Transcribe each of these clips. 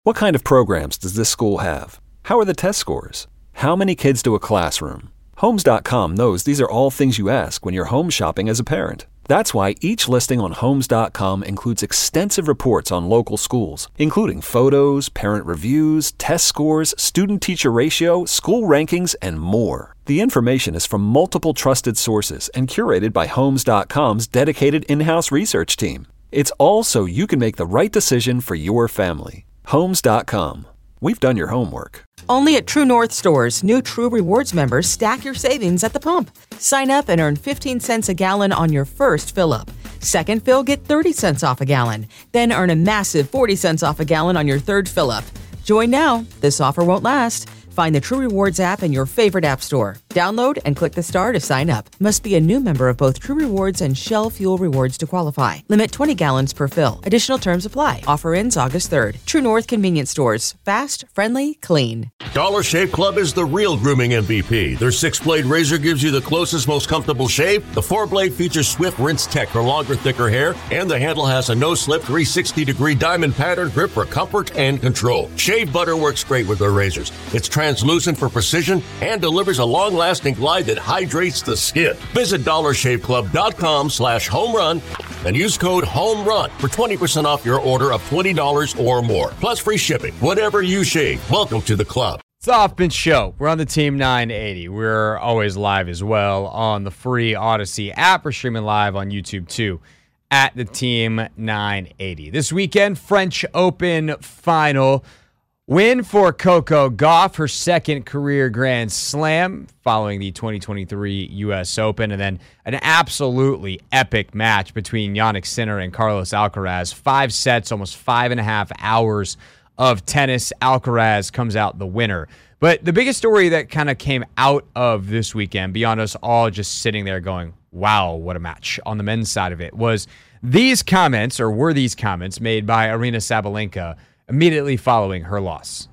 What kind of programs does this school have? How are the test scores? How many kids do a classroom? Homes.com knows these are all things you ask when you're home shopping as a parent. That's why each listing on Homes.com includes extensive reports on local schools, including photos, parent reviews, test scores, student-teacher ratio, school rankings, and more. The information is from multiple trusted sources and curated by Homes.com's dedicated in-house research team. It's all so you can make the right decision for your family. Homes.com. We've done your homework. Only at True North stores, new True Rewards members stack your savings at the pump. Sign up and earn 15 cents a gallon on your first fill-up. Second fill, get 30 cents off a gallon. Then earn a massive 40 cents off a gallon on your third fill-up. Join now. This offer won't last. Find the True Rewards app in your favorite app store. Download and click the star to sign up. Must be a new member of both True Rewards and Shell Fuel Rewards to qualify. Limit 20 gallons per fill. Additional terms apply. Offer ends August 3rd. True North Convenience Stores. Fast, friendly, clean. Dollar Shave Club is the real grooming MVP. Their 6-blade razor gives you the closest, most comfortable shave. The 4-blade features swift rinse tech for longer, thicker hair. And the handle has a no-slip 360-degree diamond pattern grip for comfort and control. Shave butter works great with their razors. It's translucent for precision and delivers a long-lasting glide that hydrates the skin. Visit dollarshaveclub.com/homerun and use code HOMERUN for 20% off your order of $20 or more. Plus free shipping. Whatever you shave, welcome to the club. It's the Hoffman Show. We're on the Team 980. We're always live as well on the free Odyssey app. We're streaming live on YouTube too at the Team 980. This weekend, French Open final. Win for Coco Gauff, her second career Grand Slam following the 2023 U.S. Open, and then an absolutely epic match between Jannik Sinner and Carlos Alcaraz. 5 sets, almost 5.5 hours of tennis. Alcaraz comes out the winner. But the biggest story that kind of came out of this weekend, beyond us all just sitting there going, wow, what a match on the men's side of it, were these comments made by Aryna Sabalenka immediately following her loss.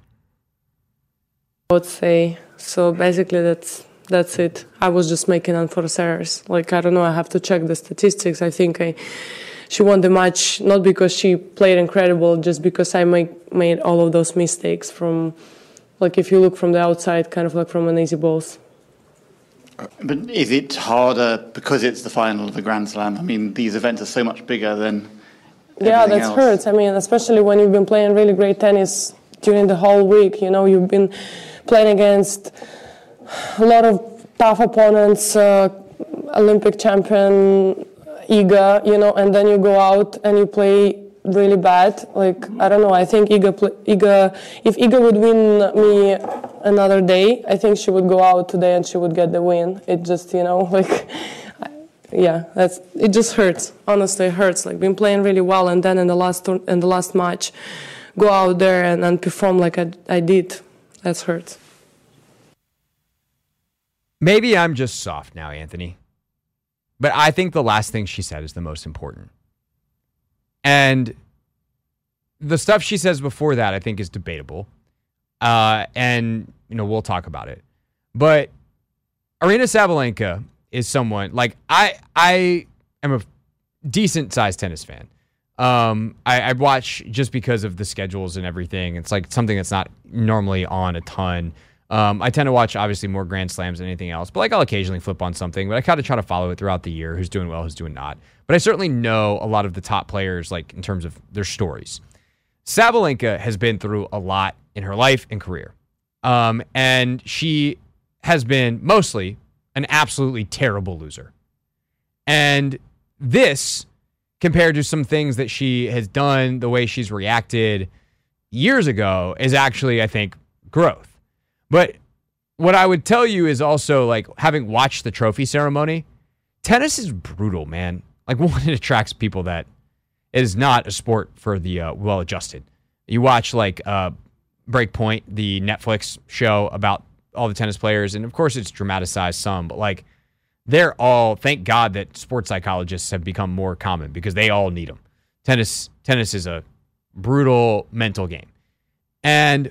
I would say, so basically that's it. I was just making unforced errors. I don't know, I have to check the statistics. I think she won the match not because she played incredible, just because I made all of those mistakes from, if you look from the outside, kind of from an easy balls. But is it harder because it's the final of the Grand Slam? I mean, these events are so much bigger than that else. hurts. I mean, especially when you've been playing really great tennis during the whole week. You've been playing against a lot of tough opponents, Olympic champion, Iga, and then you go out and you play really bad. I don't know, I think if Iga would win me another day, I think she would go out today and she would get the win. It just, yeah, it just hurts. Honestly, it hurts. Been playing really well, and then in the last match, go out there and perform like I did. That hurts. Maybe I'm just soft now, Anthony. But I think the last thing she said is the most important. And the stuff she says before that, I think, is debatable. And we'll talk about it. But Aryna Sabalenka is someone, I am a decent-sized tennis fan. I watch just because of the schedules and everything. It's something that's not normally on a ton. I tend to watch, obviously, more Grand Slams than anything else. But I'll occasionally flip on something. But I kind of try to follow it throughout the year, who's doing well, who's doing not. But I certainly know a lot of the top players, in terms of their stories. Sabalenka has been through a lot in her life and career. And she has been mostly an absolutely terrible loser. And this, compared to some things that she has done, the way she's reacted years ago, is actually, I think, growth. But what I would tell you is also, having watched the trophy ceremony, tennis is brutal, man. One, it attracts people that it is not a sport for the well-adjusted. You watch, Breakpoint, the Netflix show about all the tennis players, and of course it's dramatized some, but they're all, thank God that sports psychologists have become more common because they all need them. Tennis is a brutal mental game. And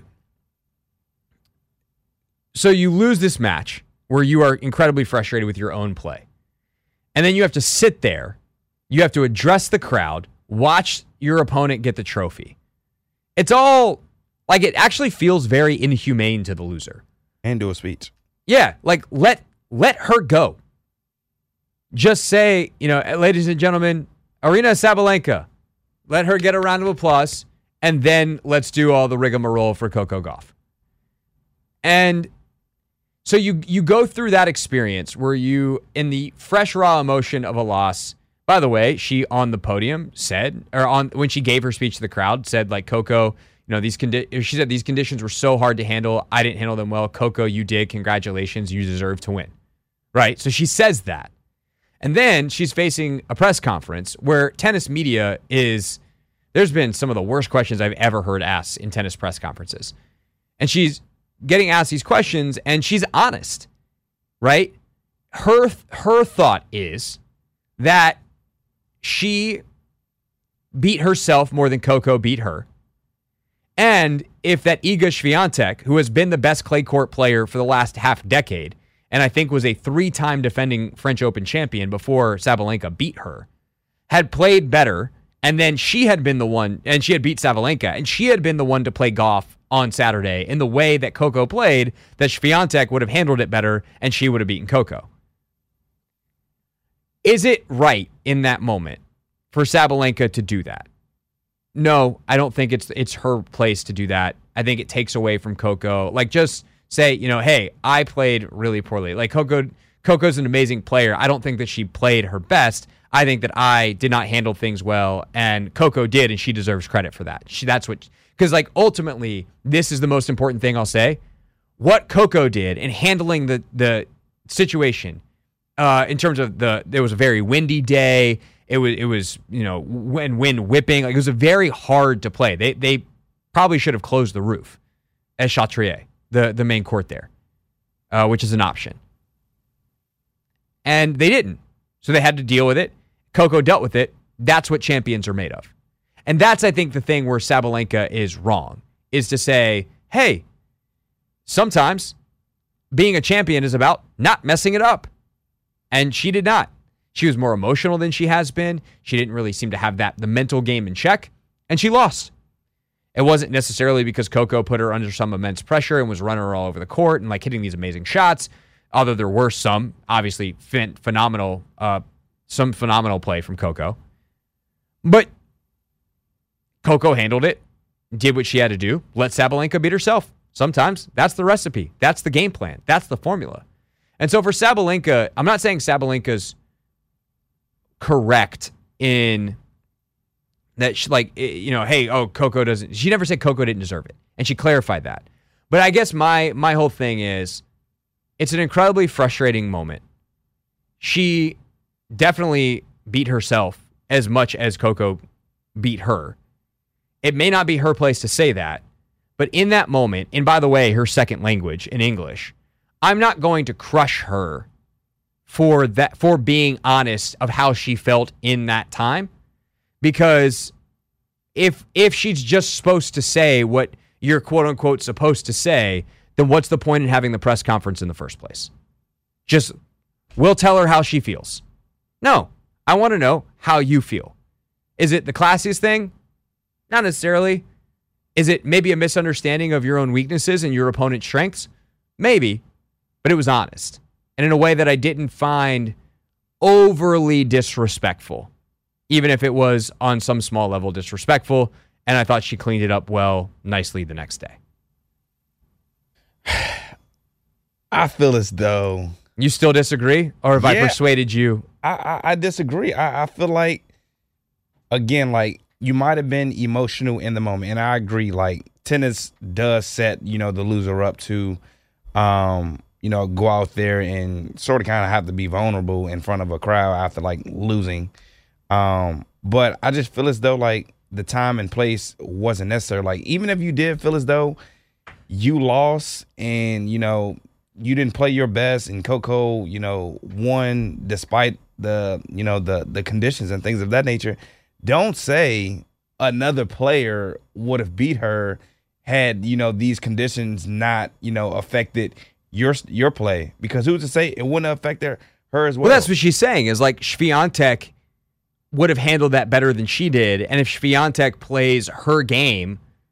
so you lose this match where you are incredibly frustrated with your own play. And then you have to sit there, you have to address the crowd, watch your opponent get the trophy. It's all Like, it actually feels very inhumane to the loser. And do a speech. Yeah, like, let her go. Just say, ladies and gentlemen, Aryna Sabalenka, let her get a round of applause, and then let's do all the rigmarole for Coco Gauff. And so you go through that experience where you, in the fresh, raw emotion of a loss. By the way, she on the podium said, when she gave her speech to the crowd, said, like, Coco, she said these conditions were so hard to handle. I didn't handle them well. Coco, you did. Congratulations. You deserve to win. Right? So she says that. And then she's facing a press conference where tennis media there's been some of the worst questions I've ever heard asked in tennis press conferences. And she's getting asked these questions, and she's honest, right? Her thought is that she beat herself more than Coco beat her. And if that Iga Swiatek, who has been the best clay court player for the last half decade, and I think was a 3-time defending French Open champion before Sabalenka beat her, had played better, and then she had been the one, and she had beat Sabalenka, and she had been the one to play Gauff on Saturday in the way that Coco played, that Swiatek would have handled it better, and she would have beaten Coco. Is it right in that moment for Sabalenka to do that? No, I don't think it's her place to do that. I think it takes away from Coco. Like, just say, hey, I played really poorly. Like, Coco's an amazing player. I don't think that she played her best. I think that I did not handle things well, and Coco did, and she deserves credit for that. Because, like, ultimately, this is the most important thing I'll say. What Coco did in handling the situation, in terms of there was a very windy day. It was wind whipping. Like, it was very hard to play. They probably should have closed the roof at Chatrier, the main court there, which is an option. And they didn't. So they had to deal with it. Coco dealt with it. That's what champions are made of. And that's, I think, the thing where Sabalenka is wrong, is to say, hey, sometimes being a champion is about not messing it up. And she did not. She was more emotional than she has been. She didn't really seem to have the mental game in check, and she lost. It wasn't necessarily because Coco put her under some immense pressure and was running her all over the court and, like, hitting these amazing shots, although there were some, obviously, phenomenal play from Coco. But Coco handled it, did what she had to do, let Sabalenka beat herself. Sometimes that's the recipe. That's the game plan. That's the formula. And so for Sabalenka, I'm not saying Sabalenka's correct in that, Coco doesn't. She never said Coco didn't deserve it, and she clarified that. But I guess my whole thing is, it's an incredibly frustrating moment. She definitely beat herself as much as Coco beat her. It may not be her place to say that, but in that moment, and by the way, her second language in English, I'm not going to crush her for being honest of how she felt in that time, because if she's just supposed to say what you're quote unquote supposed to say, then what's the point in having the press conference in the first place? We'll tell her how she feels. No, I want to know how you feel. Is it the classiest thing? Not necessarily. Is it maybe a misunderstanding of your own weaknesses and your opponent's strengths? Maybe, but it was honest. And in a way that I didn't find overly disrespectful, even if it was on some small level disrespectful, and I thought she cleaned it up nicely the next day. I feel as though... You still disagree? Or have I persuaded you? I disagree. I feel like, again, like, you might have been emotional in the moment, and I agree, like, tennis does set, the loser up to, go out there and sort of kind of have to be vulnerable in front of a crowd after, like, losing. But I just feel as though, like, the time and place wasn't necessary. Like, even if you did feel as though you lost and, you didn't play your best and Coco, won despite the conditions and things of that nature, don't say another player would have beat her had, these conditions not, affected your play. Because who's to say it wouldn't have affected her as well? Well, that's what she's saying, is like Swiatek would have handled that better than she did. And if Swiatek plays her game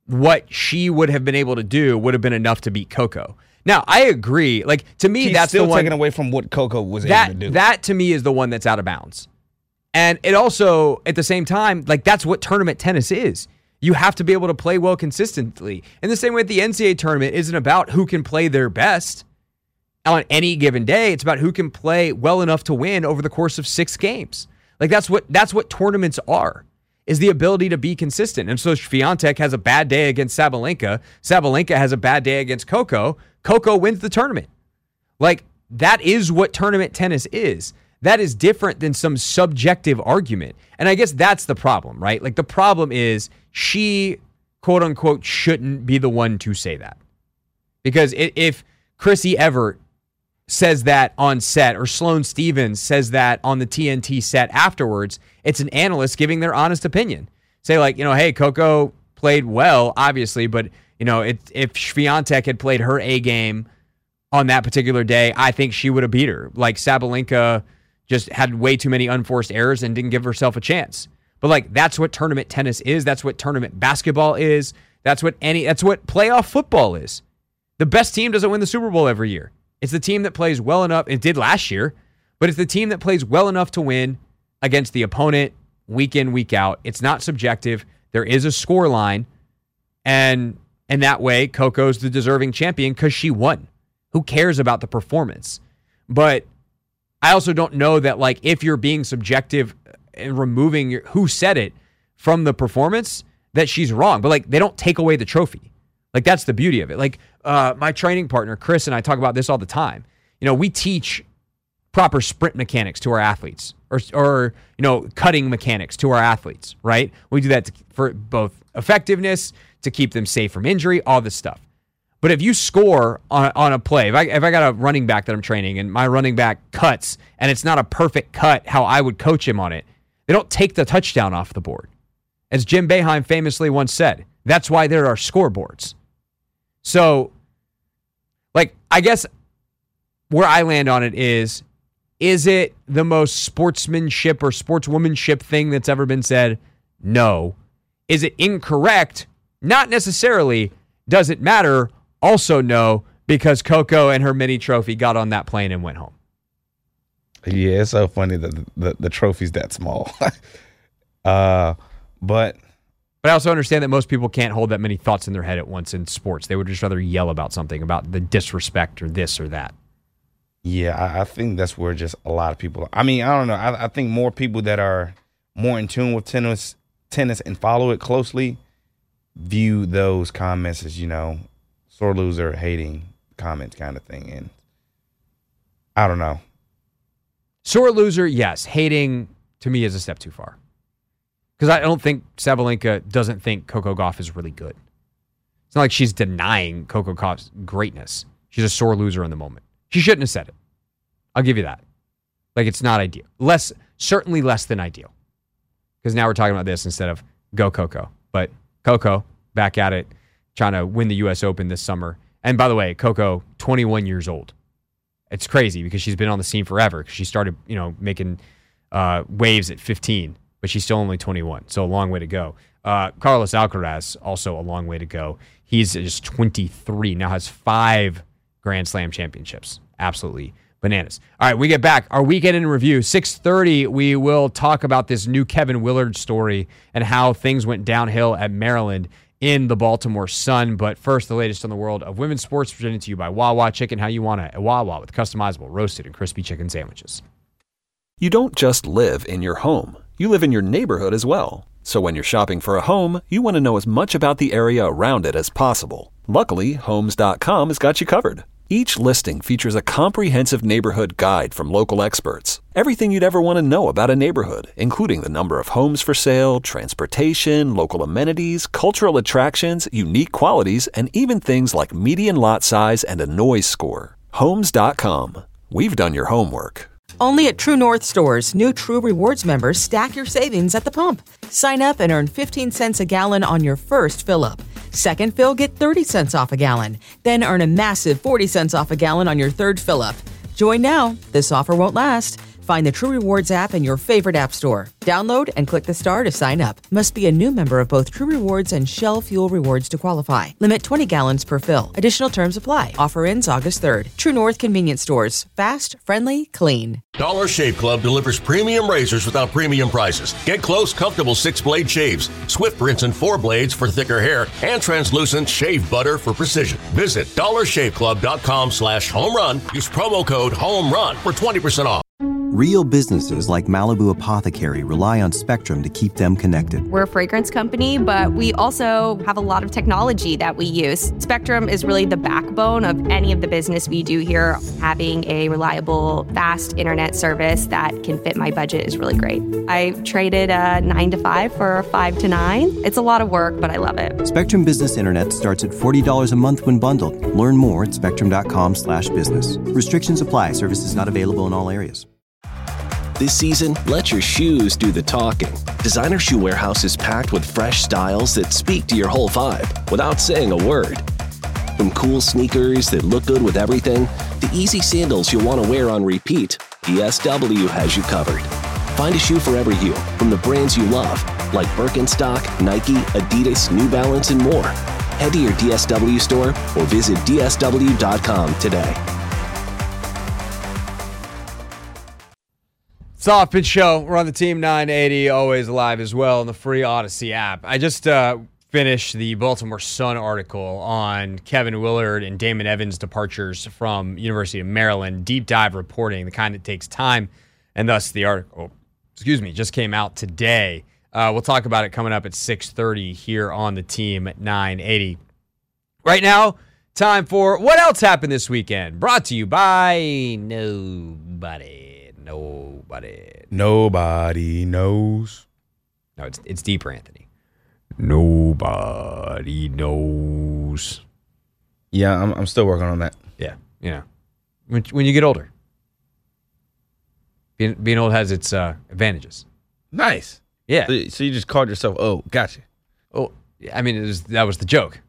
what she would have been able to do would have been enough to beat Coco. Now, I agree. Like, to me, She's that's still the one taken away from what Coco was able to do. That, to me, is the one that's out of bounds. And it also, at the same time, like, that's what tournament tennis is. You have to be able to play well consistently. In the same way, the NCAA tournament isn't about who can play their best on any given day. It's about who can play well enough to win over the course of 6 games. Like, that's what tournaments are, is the ability to be consistent. And so Swiatek has a bad day against Sabalenka. Sabalenka has a bad day against Coco. Coco wins the tournament. Like, that is what tournament tennis is. That is different than some subjective argument. And I guess that's the problem, right? Like, the problem is she, quote unquote, shouldn't be the one to say that. Because if Chrissy Evert says that on set, or Sloane Stevens says that on the TNT set afterwards, it's an analyst giving their honest opinion. Say, like, hey, Coco played well, obviously, but, if Swiatek had played her A game on that particular day, I think she would have beat her. Like, Sabalenka just had way too many unforced errors and didn't give herself a chance. But, like, that's what tournament tennis is. That's what tournament basketball is. That's what playoff football is. The best team doesn't win the Super Bowl every year. It's the team that plays well enough. It did last year, but it's the team that plays well enough to win against the opponent week in, week out. It's not subjective. There is a score line, and in that way, Coco's the deserving champion because she won. Who cares about the performance? But I also don't know that, like, if you're being subjective and removing who said it from the performance, that she's wrong. But, like, they don't take away the trophy. Like, that's the beauty of it. Like, my training partner, Chris, and I talk about this all the time. We teach proper sprint mechanics to our athletes or cutting mechanics to our athletes, right? We do that for both effectiveness, to keep them safe from injury, all this stuff. But if you score on a play, if I got a running back that I'm training and my running back cuts and it's not a perfect cut how I would coach him on it, they don't take the touchdown off the board. As Jim Boeheim famously once said, that's why there are scoreboards. So, like, I guess where I land on it is it the most sportsmanship or sportswomanship thing that's ever been said? No. Is it incorrect? Not necessarily. Does it matter? Also no, because Coco and her mini trophy got on that plane and went home. Yeah, it's so funny that the trophy's that small. But I also understand that most people can't hold that many thoughts in their head at once in sports. They would just rather yell about something, about the disrespect or this or that. Yeah, I think that's where just a lot of people. I mean, I don't know. I think more people that are more in tune with tennis and follow it closely view those comments as, sore loser, hating comments kind of thing. And I don't know. Sore loser, yes. Hating, to me, is a step too far. Because I don't think Sabalenka doesn't think Coco Gauff is really good. It's not like she's denying Coco Gauff's greatness. She's a sore loser in the moment. She shouldn't have said it. I'll give you that. Like, it's not ideal. Certainly less than ideal. Because now we're talking about this instead of go Coco. But Coco, back at it, trying to win the U.S. Open this summer. And by the way, Coco, 21 years old. It's crazy because she's been on the scene forever. Because she started, making waves at 15. But she's still only 21, so a long way to go. Carlos Alcaraz, also a long way to go. He's just 23, now has 5 Grand Slam championships. Absolutely bananas. All right, we get back. Our weekend in review, 6:30, we will talk about this new Kevin Willard story and how things went downhill at Maryland in the Baltimore Sun. But first, the latest on the world of women's sports, presented to you by Wawa Chicken. How you want it at Wawa, with customizable roasted and crispy chicken sandwiches. You don't just live in your home. You live in your neighborhood as well. So when you're shopping for a home, you want to know as much about the area around it as possible. Luckily, Homes.com has got you covered. Each listing features a comprehensive neighborhood guide from local experts. Everything you'd ever want to know about a neighborhood, including the number of homes for sale, transportation, local amenities, cultural attractions, unique qualities, and even things like median lot size and a noise score. Homes.com. We've done your homework. Only at True North stores, new True Rewards members stack your savings at the pump. Sign up and earn 15 cents a gallon on your first fill-up. Second fill, get 30 cents off a gallon. Then earn a massive 40 cents off a gallon on your third fill-up. Join now. This offer won't last. Find the True Rewards app in your favorite app store. Download and click the star to sign up. Must be a new member of both True Rewards and Shell Fuel Rewards to qualify. Limit 20 gallons per fill. Additional terms apply. Offer ends August 3rd. True North Convenience Stores. Fast, friendly, clean. Dollar Shave Club delivers premium razors without premium prices. Get close, comfortable 6-blade shaves, swift rinse and 4 blades for thicker hair, and translucent shave butter for precision. Visit dollarshaveclub.com/home-run. Use promo code HOME-RUN for 20% off. Real businesses like Malibu Apothecary rely on Spectrum to keep them connected. We're a fragrance company, but we also have a lot of technology that we use. Spectrum is really the backbone of any of the business we do here. Having a reliable, fast internet service that can fit my budget is really great. I traded a 9 to 5 for a 5 to 9. It's a lot of work, but I love it. Spectrum Business Internet starts at $40 a month when bundled. Learn more at spectrum.com/business. Restrictions apply. Services not available in all areas. This season, let your shoes do the talking. Designer Shoe Warehouse is packed with fresh styles that speak to your whole vibe without saying a word. From cool sneakers that look good with everything, to easy sandals you'll want to wear on repeat, DSW has you covered. Find a shoe for every you from the brands you love, like Birkenstock, Nike, Adidas, New Balance, and more. Head to your DSW store or visit dsw.com today. Soft Pitch Show. We're on the Team 980, always live as well in the free Odyssey app. I just finished the Baltimore Sun article on Kevin Willard and Damon Evans' departures from University of Maryland. Deep dive reporting, the kind that takes time, and thus the article, just came out today. We'll talk about it coming up at 6:30 here on the Team 980. Right now, time for What Else Happened This Weekend, brought to you by Nobody. Nobody knows. No, it's deeper, Anthony. Nobody knows. Yeah, I'm still working on that. Yeah, when you get older, being old has its advantages. Nice. Yeah. So you just called yourself old. Gotcha. Oh, I mean, that was the joke.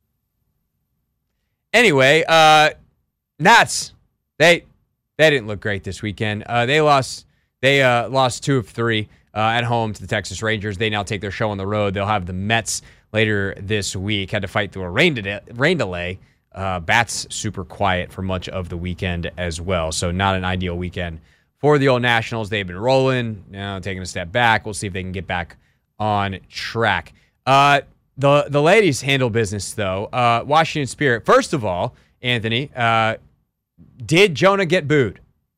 Anyway, Nats, they didn't look great this weekend. They lost 2 of 3 at home to the Texas Rangers. They now take their show on the road. They'll have the Mets later this week. Had to fight through a rain delay. Bats super quiet for much of the weekend as well. So not an ideal weekend for the old Nationals. They've been rolling, now taking a step back. We'll see if they can get back on track. The ladies handle business, though. Washington Spirit. First of all, Anthony, did Jonah get booed?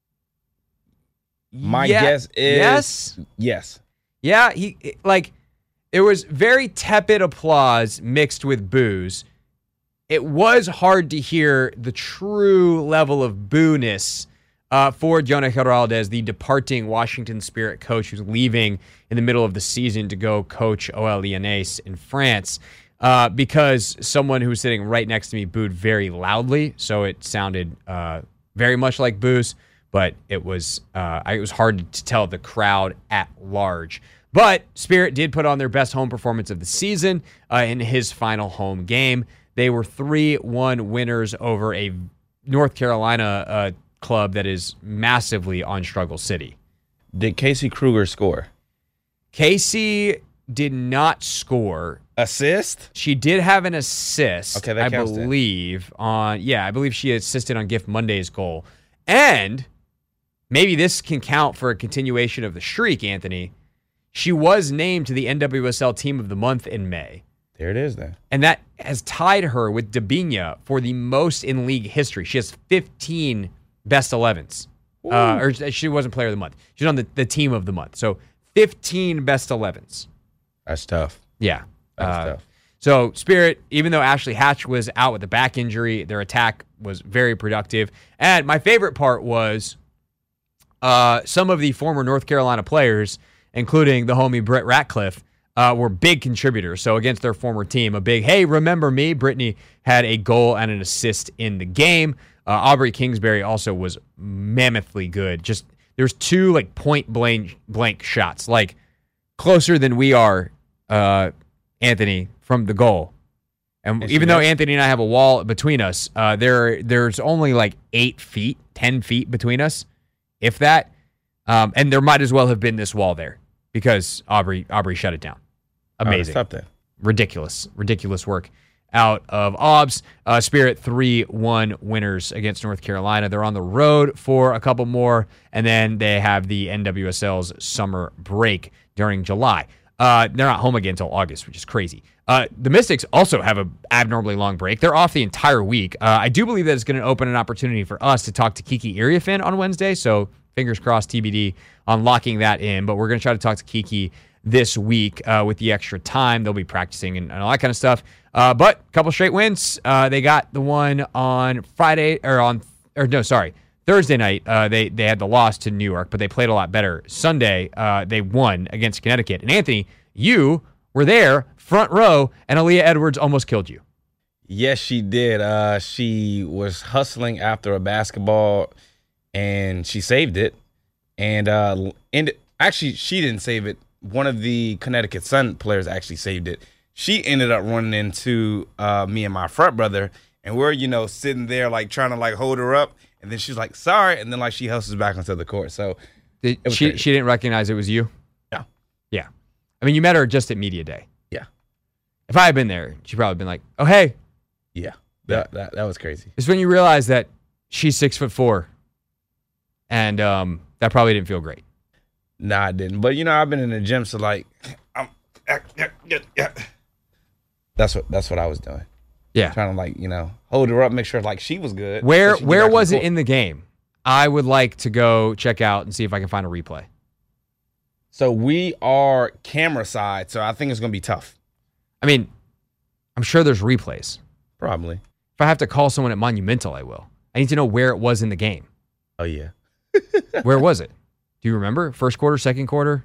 My guess is yes. Yeah, there was very tepid applause mixed with boos. It was hard to hear the true level of boo-ness for Jonah Giraldez, the departing Washington Spirit coach who's leaving in the middle of the season to go coach OL Lyonnais in France, because someone who was sitting right next to me booed very loudly, so it sounded very much like boos, but it was hard to tell the crowd at large. But Spirit did put on their best home performance of the season in his final home game. They were 3-1 winners over a North Carolina club that is massively on Struggle City. Did Casey Kruger score? Casey did not score. Assist? She did have an assist. Okay, that counts. I believe she assisted on Gift Monday's goal. And maybe this can count for a continuation of the streak, Anthony. She was named to the NWSL Team of the Month in May. There it is then. And that has tied her with Debinha for the most in league history. She has 15 best 11s. Or she wasn't player of the month. She's on the team of the month. So 15 best 11s. That's tough. Yeah. That's tough. So Spirit, even though Ashley Hatch was out with a back injury, their attack was very productive. And my favorite part was some of the former North Carolina players, including the homie Britt Ratcliffe, were big contributors. So against their former team, a big, hey, remember me? Brittany had a goal and an assist in the game. Aubrey Kingsbury also was mammothly good. Just there's 2 point blank shots, closer than we are, Anthony, from the goal. And even though Anthony and I have a wall between us, there's only 8 feet, 10 feet between us, if that. And there might as well have been this wall there because Aubrey shut it down. Amazing. Stop that. Ridiculous work out of Aubs. Spirit 3-1 winners against North Carolina. They're on the road for a couple more, and then they have the NWSL's summer break during July. They're not home again until August, which is crazy. The Mystics also have an abnormally long break. They're off the entire week. I do believe that it's going to open an opportunity for us to talk to Kiki Iriafen on Wednesday, so fingers crossed TBD on locking that in. But we're going to try to talk to Kiki this week with the extra time. They'll be practicing and all that kind of stuff. But a couple straight wins. They got the one on Thursday night. They had the loss to New York, but they played a lot better. Sunday, they won against Connecticut. And Anthony, you were there, front row, and Aaliyah Edwards almost killed you. Yes, she did. She was hustling after a basketball, and she saved it. And actually, she didn't save it. One of the Connecticut Sun players actually saved it. She ended up running into me and my front brother, and we're, sitting there, trying to, hold her up. And then she's like, sorry. And then, she hustles back onto the court. So she didn't recognize it was you? No. Yeah. I mean, you met her just at Media Day. Yeah. If I had been there, she'd probably been like, oh, hey. Yeah. That was crazy. It's when you realize that she's 6'4", and that probably didn't feel great. Nah, it didn't. But, I've been in the gym, so, That's what I was doing. Yeah. Trying to, hold her up, make sure, she was good. Where was it in the game? I would like to go check out and see if I can find a replay. So we are camera side, so I think it's going to be tough. I mean, I'm sure there's replays. Probably. If I have to call someone at Monumental, I will. I need to know where it was in the game. Oh, yeah. Where was it? Do you remember? First quarter, second quarter?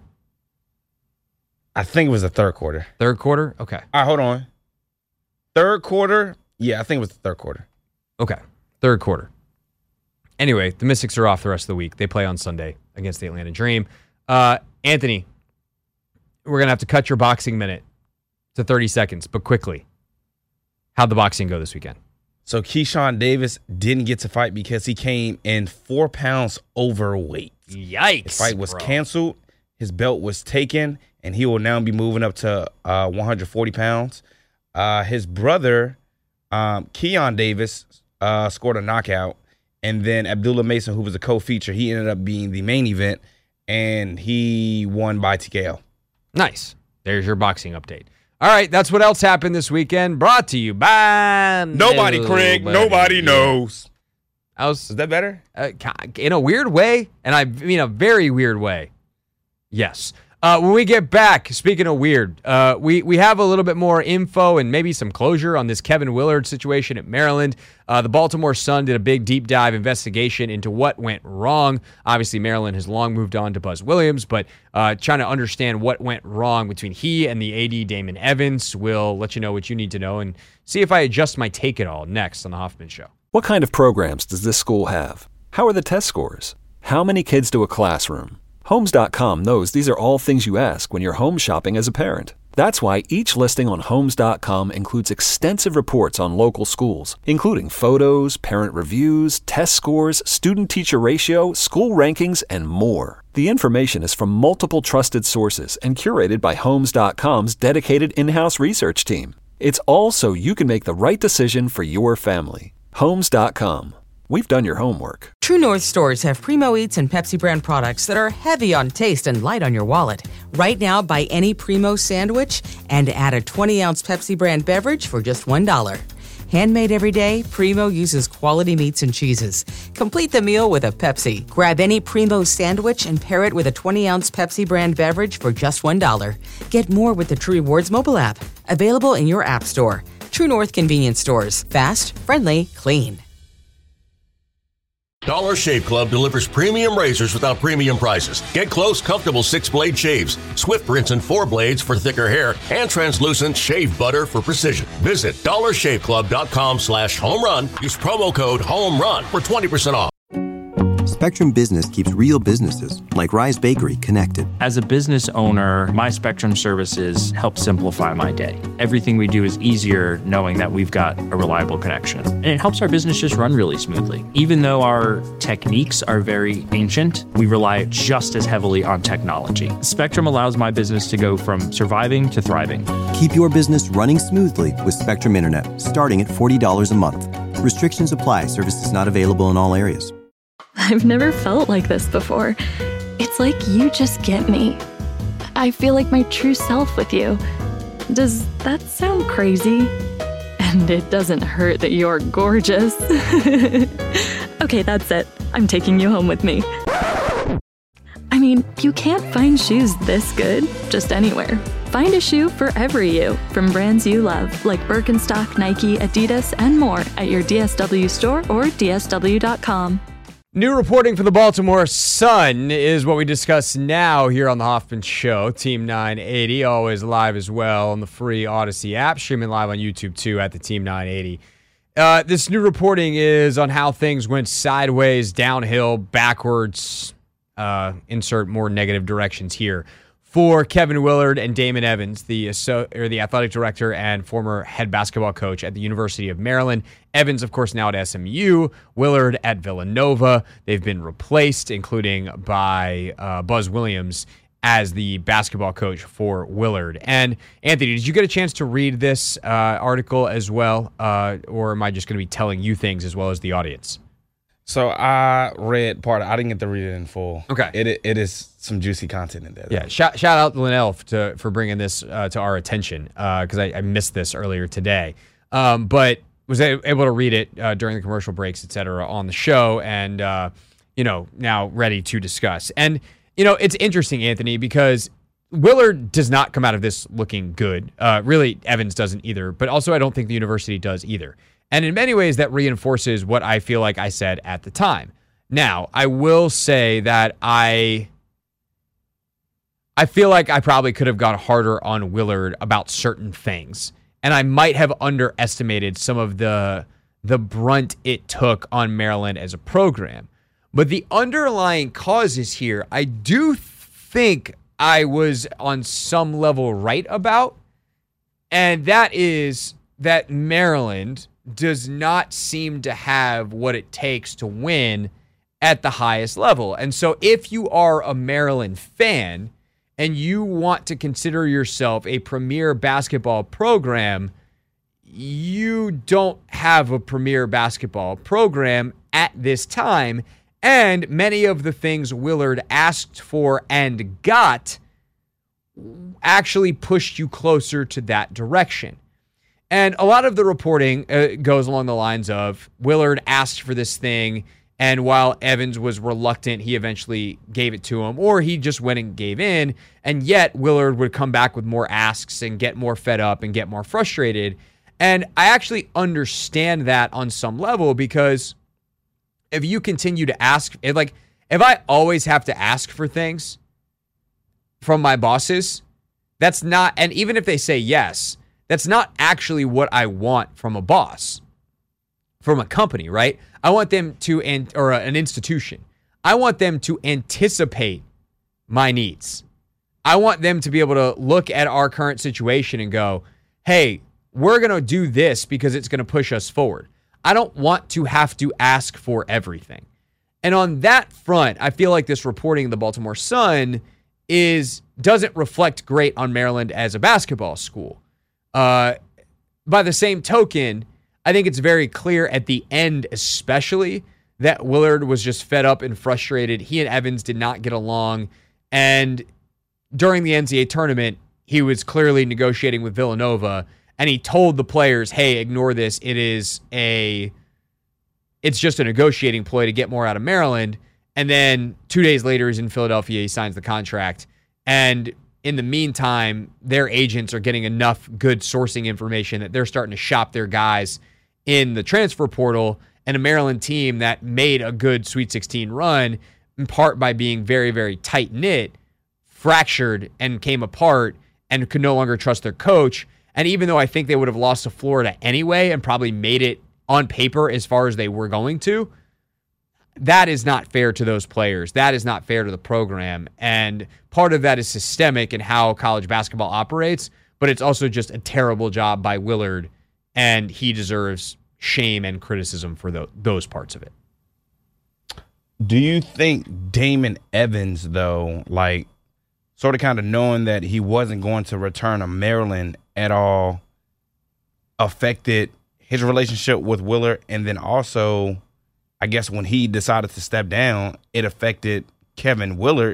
I think it was the third quarter. Third quarter? Okay. All right, hold on. Third quarter? Yeah, I think it was the third quarter. Okay. Third quarter. Anyway, the Mystics are off the rest of the week. They play on Sunday against the Atlanta Dream. Anthony, we're going to have to cut your boxing minute to 30 seconds, but quickly. How'd the boxing go this weekend? So Keyshawn Davis didn't get to fight because he came in 4 pounds overweight. Yikes. The fight was canceled. His belt was taken, and he will now be moving up to 140 pounds. His brother, Keon Davis, scored a knockout. And then Abdullah Mason, who was a co-feature, he ended up being the main event, and he won by TKO. Nice. There's your boxing update. All right, that's what else happened this weekend. Brought to you by Nobody, Craig. Nobody knows. Is that better? In a weird way, and I mean a very weird way. Yes. When we get back, speaking of weird, we have a little bit more info and maybe some closure on this Kevin Willard situation at Maryland. The Baltimore Sun did a big deep dive investigation into what went wrong. Obviously, Maryland has long moved on to Buzz Williams, but trying to understand what went wrong between he and the AD, Damon Evans. We'll let you know what you need to know and see if I adjust my take at all next on The Hoffman Show. What kind of programs does this school have? How are the test scores? How many kids do a classroom? Homes.com knows these are all things you ask when you're home shopping as a parent. That's why each listing on Homes.com includes extensive reports on local schools, including photos, parent reviews, test scores, student-teacher ratio, school rankings, and more. The information is from multiple trusted sources and curated by Homes.com's dedicated in-house research team. It's all so you can make the right decision for your family. Homes.com. We've done your homework. True North stores have Primo Eats and Pepsi brand products that are heavy on taste and light on your wallet. Right now, buy any Primo sandwich and add a 20-ounce Pepsi brand beverage for just $1. Handmade every day, Primo uses quality meats and cheeses. Complete the meal with a Pepsi. Grab any Primo sandwich and pair it with a 20-ounce Pepsi brand beverage for just $1. Get more with the True Rewards mobile app. Available in your app store. True North convenience stores. Fast, friendly, clean. Dollar Shave Club delivers premium razors without premium prices. Get close, comfortable 6-blade shaves, swift rinse and 4 blades for thicker hair, and translucent shave butter for precision. Visit DollarShaveClub.com/homerun. Use promo code HOMERUN for 20% off. Spectrum Business keeps real businesses, like Rise Bakery, connected. As a business owner, my Spectrum services help simplify my day. Everything we do is easier knowing that we've got a reliable connection. And it helps our business just run really smoothly. Even though our techniques are very ancient, we rely just as heavily on technology. Spectrum allows my business to go from surviving to thriving. Keep your business running smoothly with Spectrum Internet, starting at $40 a month. Restrictions apply. Services not available in all areas. I've never felt like this before. It's like you just get me. I feel like my true self with you. Does that sound crazy? And it doesn't hurt that you're gorgeous. Okay, that's it. I'm taking you home with me. I mean, you can't find shoes this good just anywhere. Find a shoe for every you from brands you love, like Birkenstock, Nike, Adidas, and more at your DSW store or DSW.com. New reporting for the Baltimore Sun is what we discuss now here on the Hoffman Show. Team 980, always live as well on the free Odyssey app, streaming live on YouTube too at the Team 980. This new reporting is on how things went sideways, downhill, backwards, insert more negative directions here, for Kevin Willard and Damon Evans, the athletic director and former head basketball coach at the University of Maryland. Evans, of course, now at SMU. Willard at Villanova. They've been replaced, including by Buzz Williams as the basketball coach for Willard. And Anthony, did you get a chance to read this article as well, or am I just going to be telling you things as well as the audience? So I read part. I didn't get to read it in full. Okay. It is some juicy content in there. Yeah. Shout out to Linnell for bringing this to our attention, because I missed this earlier today. But was able to read it during the commercial breaks, et cetera, on the show, and now ready to discuss. And it's interesting, Anthony, because Willard does not come out of this looking good. Really, Evans doesn't either. But also, I don't think the university does either. And in many ways, that reinforces what I feel like I said at the time. Now, I will say that I feel like I probably could have gone harder on Willard about certain things. And I might have underestimated some of the brunt it took on Maryland as a program. But the underlying causes here, I do think I was on some level right about. And that is that Maryland does not seem to have what it takes to win at the highest level. And so if you are a Maryland fan and you want to consider yourself a premier basketball program, you don't have a premier basketball program at this time. And many of the things Willard asked for and got actually pushed you closer to that direction. And a lot of the reporting goes along the lines of Willard asked for this thing, and while Evans was reluctant, he eventually gave it to him, or he just went and gave in, and yet Willard would come back with more asks and get more fed up and get more frustrated. And I actually understand that on some level, because if you continue to ask, if I always have to ask for things from my bosses, that's not, and even if they say yes, that's not actually what I want from a boss, from a company, right? I want them to, or an institution. I want them to anticipate my needs. I want them to be able to look at our current situation and go, hey, we're going to do this because it's going to push us forward. I don't want to have to ask for everything. And on that front, I feel like this reporting in the Baltimore Sun doesn't reflect great on Maryland as a basketball school. By the same token, I think it's very clear at the end, especially, that Willard was just fed up and frustrated. He and Evans did not get along. And during the NCAA tournament, he was clearly negotiating with Villanova, and he told the players, hey, ignore this. It's just a negotiating ploy to get more out of Maryland. And then 2 days later, he's in Philadelphia. He signs the contract. And in the meantime, their agents are getting enough good sourcing information that they're starting to shop their guys in the transfer portal. And a Maryland team that made a good Sweet 16 run, in part by being very, very tight-knit, fractured and came apart and could no longer trust their coach. And even though I think they would have lost to Florida anyway and probably made it on paper as far as they were going to, that is not fair to those players. That is not fair to the program. And part of that is systemic in how college basketball operates, but it's also just a terrible job by Willard, and he deserves shame and criticism for those parts of it. Do you think Damon Evans, though, like sort of kind of knowing that he wasn't going to return to Maryland at all, affected his relationship with Willard? And then also, I guess when he decided to step down, it affected Kevin Willard,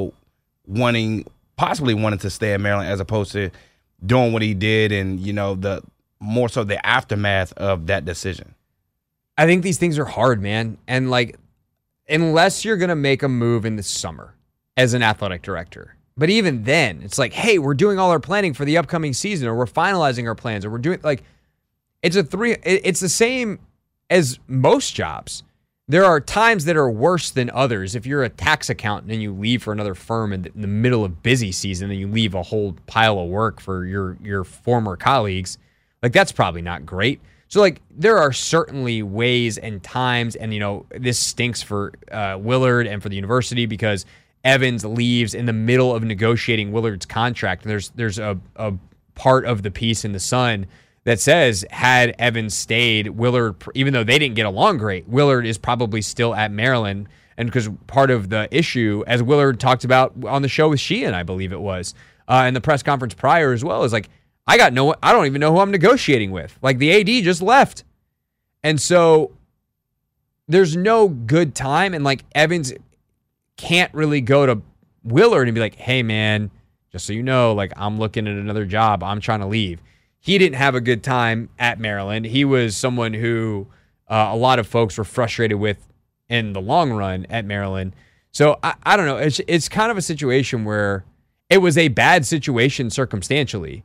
possibly wanting to stay at Maryland as opposed to doing what he did and, the more so the aftermath of that decision. I think these things are hard, man. And unless you're going to make a move in the summer as an athletic director, but even then it's like, hey, we're doing all our planning for the upcoming season, or we're finalizing our plans, or we're doing it's the same as most jobs. There are times that are worse than others. If you're a tax accountant and you leave for another firm in the middle of busy season, and you leave a whole pile of work for your former colleagues, that's probably not great. So there are certainly ways and times, and this stinks for Willard and for the university because Evans leaves in the middle of negotiating Willard's contract. There's a part of the piece in the Sun that says, had Evans stayed, Willard, even though they didn't get along great, Willard is probably still at Maryland. And because part of the issue, as Willard talked about on the show with Sheehan, I believe it was, in the press conference prior as well, is I don't even know who I'm negotiating with. The AD just left. And so there's no good time. And Evans can't really go to Willard and be like, hey man, just so you know, I'm looking at another job. I'm trying to leave. He didn't have a good time at Maryland. He was someone who a lot of folks were frustrated with in the long run at Maryland. So I don't know. It's kind of a situation where it was a bad situation circumstantially.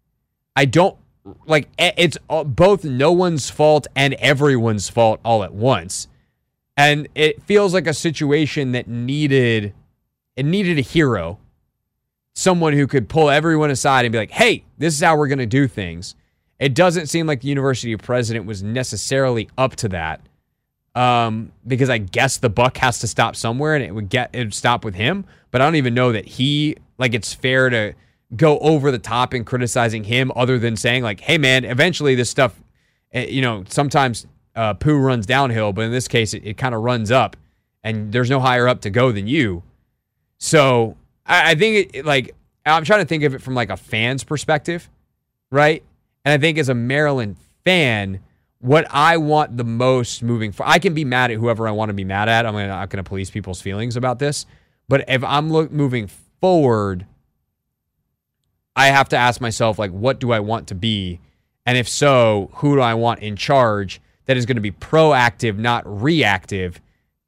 It's both no one's fault and everyone's fault all at once. And it feels like a situation that needed a hero, someone who could pull everyone aside and be like, hey, this is how we're going to do things. It doesn't seem like the university president was necessarily up to that, because I guess the buck has to stop somewhere, and it would stop with him. But I don't even know that it's fair to go over the top in criticizing him, other than saying hey man, eventually this stuff, sometimes poo runs downhill, but in this case it kind of runs up, and there's no higher up to go than you. So I think I'm trying to think of it from a fan's perspective, right? And I think as a Maryland fan, what I want the most moving forward, I can be mad at whoever I want to be mad at. I'm not going to police people's feelings about this, but if I'm moving forward, I have to ask myself, what do I want to be? And if so, who do I want in charge that is going to be proactive, not reactive,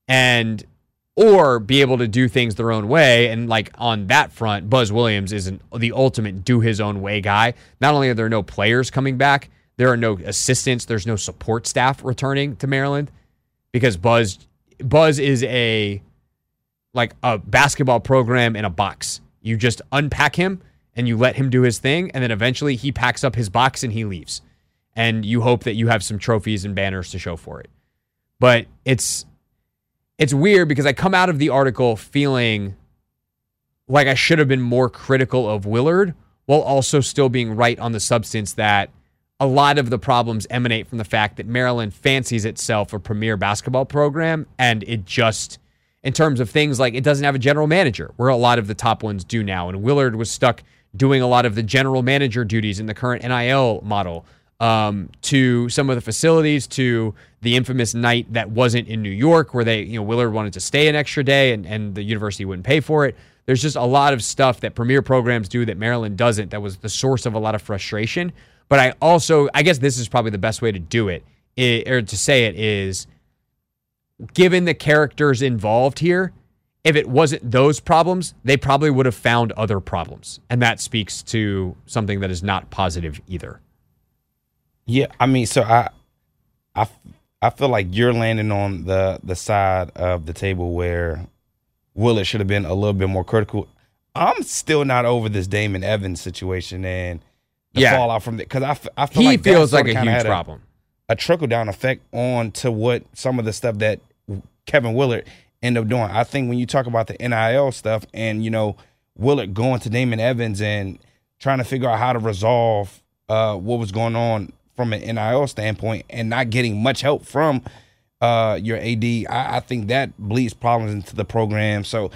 or be able to do things their own way? And on that front, Buzz Williams is the ultimate do his own way guy. Not only are there no players coming back, there are no assistants, there's no support staff returning to Maryland, because Buzz is a basketball program in a box. You just unpack him and you let him do his thing, and then eventually he packs up his box and he leaves. And you hope that you have some trophies and banners to show for it. But it's weird because I come out of the article feeling like I should have been more critical of Willard, while also still being right on the substance that a lot of the problems emanate from the fact that Maryland fancies itself a premier basketball program, and it just, in terms of things it doesn't have a general manager, where a lot of the top ones do now. And Willard was stuck doing a lot of the general manager duties in the current NIL model, to some of the facilities, to the infamous night that wasn't in New York, where Willard wanted to stay an extra day and the university wouldn't pay for it. There's just a lot of stuff that premier programs do that Maryland doesn't, that was the source of a lot of frustration. But I guess this is probably the best way to do it, or to say it, is given the characters involved here, if it wasn't those problems, they probably would have found other problems. And that speaks to something that is not positive either. Yeah, I mean, so I feel like you're landing on the side of the table where Willard should have been a little bit more critical. I'm still not over this Damon Evans situation and the fallout from it, because I feel he like feels like a huge problem. A trickle down effect on to what some of the stuff that Kevin Willard ended up doing. I think when you talk about the NIL stuff and, Willard going to Damon Evans and trying to figure out how to resolve what was going on from an NIL standpoint and not getting much help from your AD, I think that bleeds problems into the program. So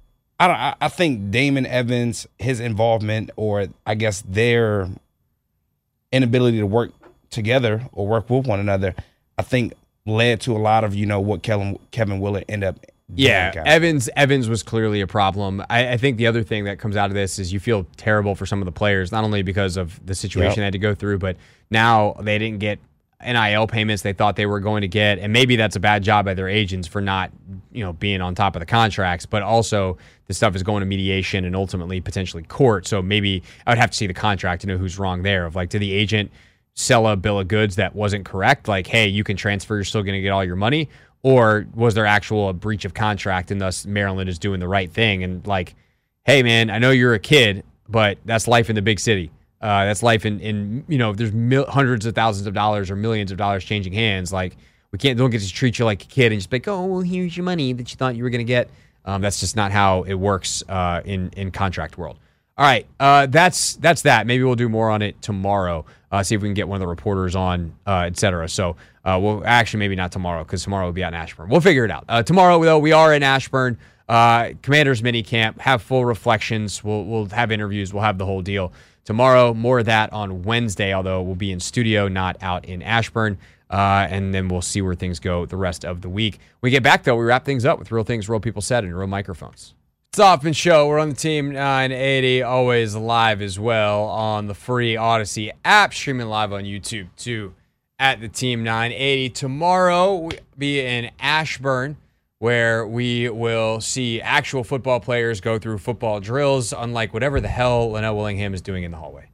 I think Damon Evans, his involvement, or I guess their inability to work together or work with one another, I think led to a lot of, what Kevin Willard ended up doing. Yeah, Evans was clearly a problem. I think the other thing that comes out of this is you feel terrible for some of the players, not only because of the situation they had to go through, but now they didn't get NIL payments they thought they were going to get, and maybe that's a bad job by their agents for not, being on top of the contracts, but also this stuff is going to mediation and ultimately potentially court. So maybe I would have to see the contract to know who's wrong there. Of like, did the agent sell a bill of goods that wasn't correct? Like, hey, you can transfer, you're still going to get all your money. Or was there a breach of contract and thus Maryland is doing the right thing? And like, hey, man, I know you're a kid, but that's life in the big city. That's life in there's hundreds of thousands of dollars or millions of dollars changing hands. Like, don't get to treat you like a kid and just be like, oh, well, here's your money that you thought you were going to get. That's just not how it works in contract world. All right, that's that. Maybe we'll do more on it tomorrow. See if we can get one of the reporters on, et cetera. So we'll actually maybe not tomorrow because tomorrow we'll be out in Ashburn. We'll figure it out. Tomorrow, though, we are in Ashburn. Commanders mini camp. Have full reflections. We'll have interviews. We'll have the whole deal. Tomorrow, more of that on Wednesday, although we'll be in studio, not out in Ashburn. And then we'll see where things go the rest of the week. When we get back, though, we wrap things up with Real Things Real People Said and Real Microphones. It's Hoffman Show. We're on the Team 980, always live as well on the free Odyssey app, streaming live on YouTube, too, at the Team 980. Tomorrow, we'll be in Ashburn, where we will see actual football players go through football drills, unlike whatever the hell Linnell Willingham is doing in the hallway.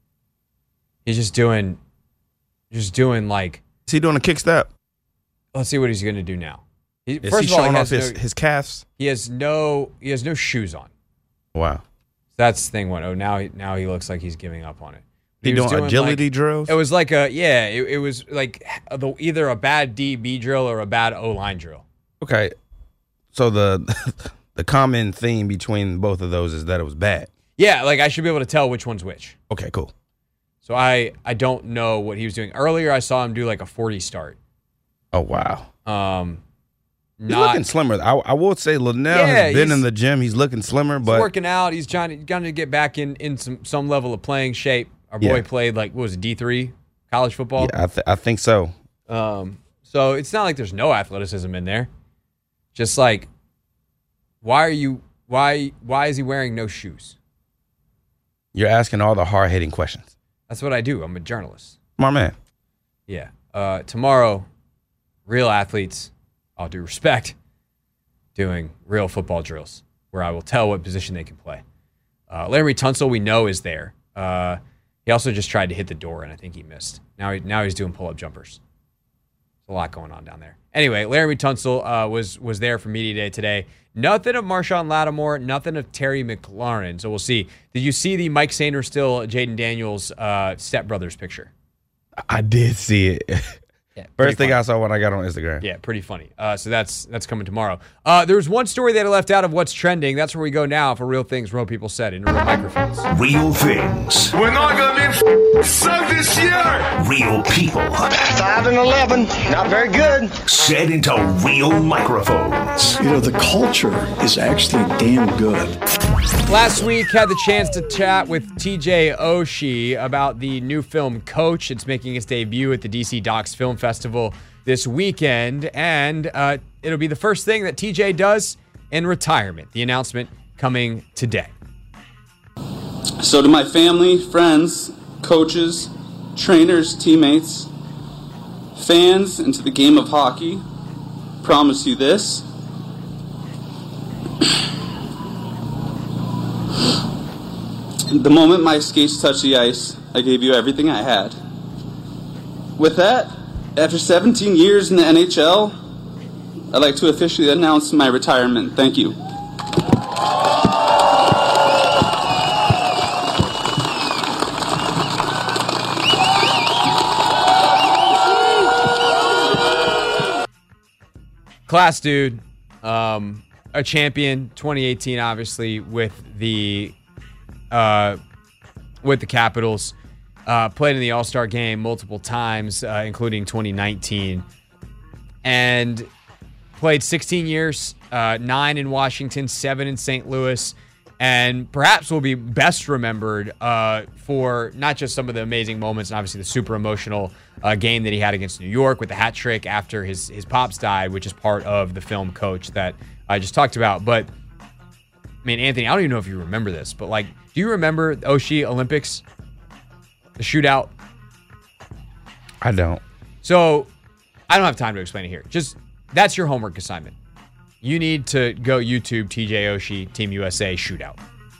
He's just doing like... Is he doing a kick step? Let's see what he's going to do now. Is he showing off his calves? He has no shoes on. Wow. That's thing one. Oh, now he looks like he's giving up on it. He doing agility drills? It was like it was like either a bad DB drill or a bad O-line drill. Okay. So the common theme between both of those is that it was bad. Yeah, like I should be able to tell which one's which. Okay, cool. So I don't know what he was doing. Earlier I saw him do like a 40 start. Oh, wow. He's looking slimmer. I will say Linnell has been in the gym. He's looking slimmer, but he's working out. He's trying to get back in some level of playing shape. Our boy played like, what was it, D3 college football? Yeah, I think so. So it's not like there's no athleticism in there. Just like, why is he wearing no shoes? You're asking all the hard-hitting questions. That's what I do. I'm a journalist. My man. Yeah. Tomorrow, real athletes, all due respect, doing real football drills where I will tell what position they can play. Larry Tunsil, we know, is there. He also just tried to hit the door, and I think he missed. Now he's doing pull-up jumpers. There's a lot going on down there. Anyway, Laramie Tunsil was there for Media Day today. Nothing of Marshawn Lattimore, nothing of Terry McLaurin. So we'll see. Did you see the Mike Sainristil, Jaden Daniels stepbrothers picture? I did see it. Yeah, First thing I saw when I got on Instagram. Yeah, pretty funny. So that's coming tomorrow. There's one story that I left out of what's trending. That's where we go now for Real Things Real People Said in Real Microphones. Real things. We're not going to suck this year. Real people. 5-11, not very good. Said into real microphones. You know, the culture is actually damn good. Last week, had the chance to chat with TJ Oshie about the new film Coach. It's making its debut at the DC Docs Film Festival this weekend, and it'll be the first thing that TJ does in retirement. The announcement coming today. So to my family, friends, coaches, trainers, teammates, fans, and to the game of hockey, promise you this. The moment my skates touched the ice, I gave you everything I had. With that, after 17 years in the NHL, I'd like to officially announce my retirement. Thank you. class dude. A champion, 2018, obviously, with the Capitals. Played in the All-Star game multiple times, including 2019. And played 16 years, 9 in Washington, 7 in St. Louis. And perhaps will be best remembered for not just some of the amazing moments and obviously the super emotional game that he had against New York with the hat trick after his pops died, which is part of the film Coach that I just talked about. But, I mean, Anthony, I don't even know if you remember this, but, like, do you remember the Oshie Olympics? The shootout? I don't. So, I don't have time to explain it here. Just, that's your homework assignment. You need to go YouTube TJ Oshie Team USA shootout.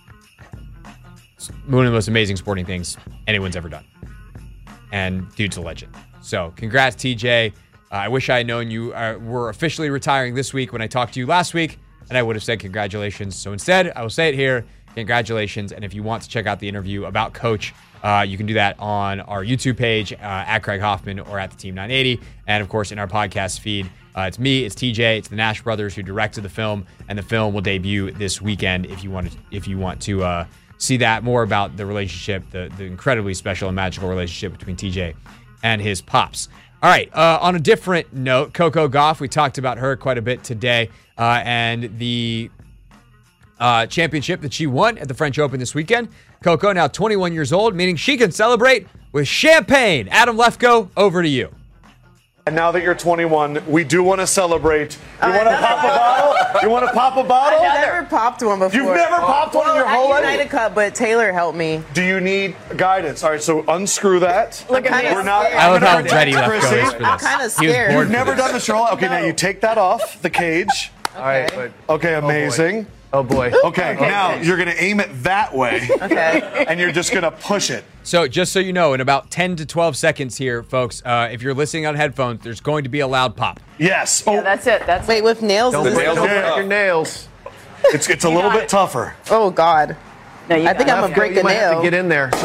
It's one of the most amazing sporting things anyone's ever done. And dude's a legend. So, congrats, TJ. I wish I had known you were officially retiring this week when I talked to you last week, and I would have said congratulations. So instead, I will say it here. Congratulations. And if you want to check out the interview about Coach, you can do that on our YouTube page at Craig Hoffman or at the Team 980. And of course, in our podcast feed, it's me, it's TJ, it's the Nash brothers who directed the film, and the film will debut this weekend if you want to see that more about the relationship, the incredibly special and magical relationship between TJ and his pops. All right, on a different note, Coco Gauff, we talked about her quite a bit today, and the championship that she won at the French Open this weekend. Coco, now 21 years old, meaning she can celebrate with champagne. Adam Lefkoe, over to you. And now that you're 21, we do want to celebrate. You want to pop a bottle? You want to pop a bottle? I've never popped one before. You've never popped one in your whole life? I United Cup, but Taylor helped me. Do you need guidance? All right, so unscrew that. Look at me. I love how ready Lefkoe is for this. I'm kind of scared. You've never done the show? Okay, now you take that off the cage. All right. Okay, amazing. Oh, boy. Okay, now you're going to aim it that way. Okay. And you're just going to push it. So just so you know, in about 10 to 12 seconds here, folks, if you're listening on headphones, there's going to be a loud pop. Yes. Yeah, that's it. Wait, with nails? Don't break your nails. It's a little bit tougher. Oh, God. I think I'm going to break a nail. You might have to get in there.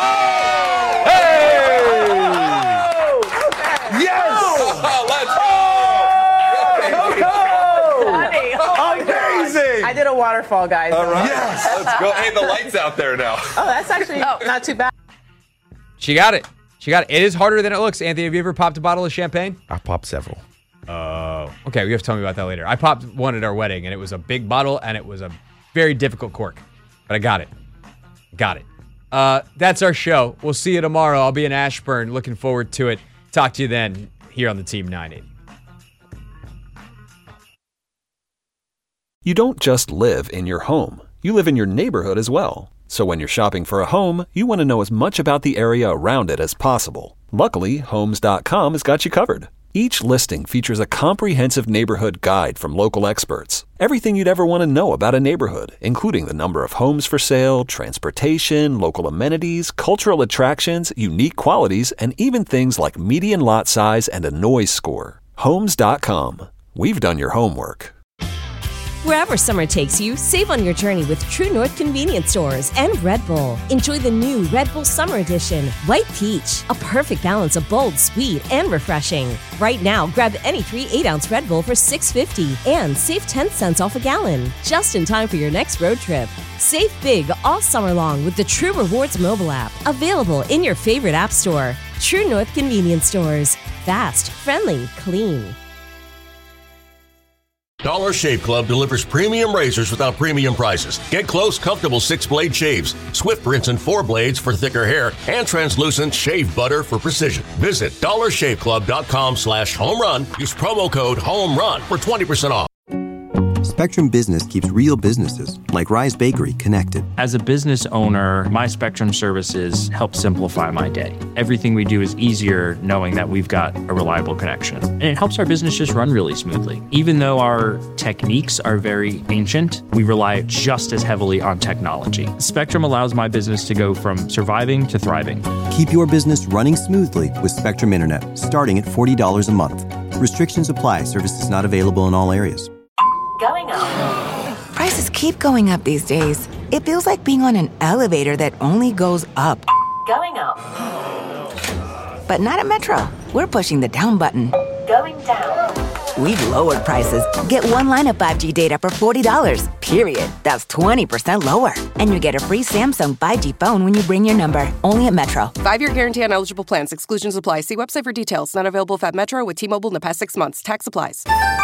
I did a waterfall, guys. All right. Yes. Let's go. Hey, the light's out there now. Oh, that's actually not too bad. She got it. It is harder than it looks. Anthony, have you ever popped a bottle of champagne? I popped several. Oh. Okay, you have to tell me about that later. I popped one at our wedding, and it was a big bottle, and it was a very difficult cork. But I got it. That's our show. We'll see you tomorrow. I'll be in Ashburn. Looking forward to it. Talk to you then here on the Team 980. You don't just live in your home. You live in your neighborhood as well. So when you're shopping for a home, you want to know as much about the area around it as possible. Luckily, Homes.com has got you covered. Each listing features a comprehensive neighborhood guide from local experts. Everything you'd ever want to know about a neighborhood, including the number of homes for sale, transportation, local amenities, cultural attractions, unique qualities, and even things like median lot size and a noise score. Homes.com. We've done your homework. Wherever summer takes you, save on your journey with True North Convenience Stores and Red Bull. Enjoy the new Red Bull Summer Edition, White Peach, a perfect balance of bold, sweet, and refreshing. Right now, grab any 3 8-ounce Red Bull for $6.50 and save 10 cents off a gallon, just in time for your next road trip. Save big all summer long with the True Rewards mobile app, available in your favorite app store. True North Convenience Stores. Fast, friendly, clean. Dollar Shave Club delivers premium razors without premium prices. Get close, comfortable 6-blade shaves, swift rinse and 4 blades for thicker hair, and translucent shave butter for precision. Visit dollarshaveclub.com/homerun. Use promo code HOMERUN for 20% off. Spectrum Business keeps real businesses, like Rise Bakery, connected. As a business owner, my Spectrum services help simplify my day. Everything we do is easier knowing that we've got a reliable connection. And it helps our business just run really smoothly. Even though our techniques are very ancient, we rely just as heavily on technology. Spectrum allows my business to go from surviving to thriving. Keep your business running smoothly with Spectrum Internet, starting at $40 a month. Restrictions apply. Services not available in all areas. Going up. Prices keep going up these days. It feels like being on an elevator that only goes up. Going up. But not at Metro. We're pushing the down button. Going down. we've lowered prices. Get one line of 5G data for $40, period. That's 20% lower. And you get a free Samsung 5G phone when you bring your number. Only at Metro. 5-year guarantee on eligible plans. Exclusions apply. See website for details. Not available at Metro with T-Mobile in the past 6 months. Tax applies.